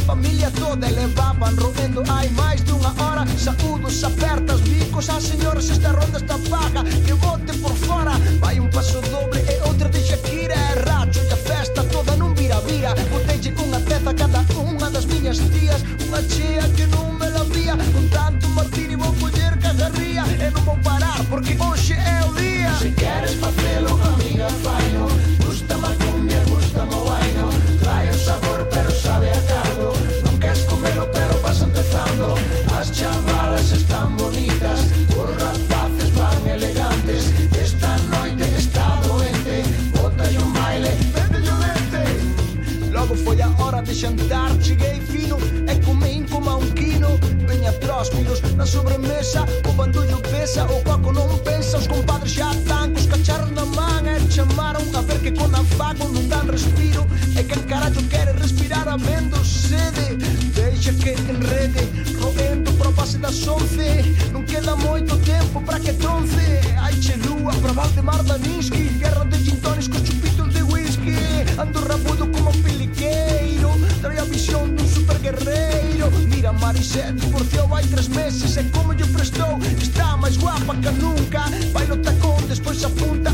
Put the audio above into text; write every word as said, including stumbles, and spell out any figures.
familia toda levaban roendo hai máis dunha hora. Saúdos apertas, bicos as señoras, esta ronda está paga, que vote por fora. Vai un paso doble e outra de Shakira, e racho e a festa toda non vira vira. Botelle unha teza cada unha das miñas tías, unha chea que non me la vía. Con tanto martini vou coller cagarría e non vou parar porque hoxe é o día. Se queres facelo, amiga, faino. Gusta má cumbia, gusta má guaino. Trae o sabor pero sabe a caldo. Non queres comelo pero vas empezando. As chavalas están bonitas, os rapaces van elegantes. Esta noite está doente, bótalle un baile, mételle o dente. Logo foi a hora de xantar, cheguei fino e comín como a un quino. Veña tróspiros na sobremesa, o bandullo pesa, o coco non pensa. Os compadres xa están cos cacharros na man e chamaron a ver que con afago non dan respiro. E quen carallo quere respirar habendo sede, deixa que enrede, roendo pro pase das once. Non queda moito tempo para que tronce. Ai che lúa pra Valdemar Daninsky, guerra de gin tonics cos chupitos de whisky. Ando rabudo como un piliqueiro, trae a visión dun super guerreiro. Mira Marisette, divorciou hai tres meses e como lle prestou, está máis guapa que nunca. Vai no tacón, despois apunta